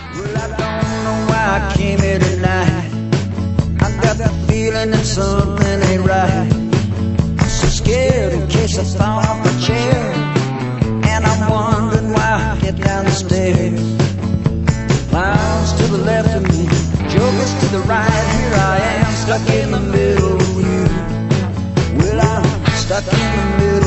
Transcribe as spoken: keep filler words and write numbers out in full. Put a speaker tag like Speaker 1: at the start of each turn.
Speaker 1: Well, I don't know why I came here tonight. I got the feeling that something ain't right. So scared in case I fall off my chair, and I'm wondering why I get down the stairs. Clowns to the left of me, jokers to the right. Here I am, stuck in the middle with you. Well, I'm stuck in the middle.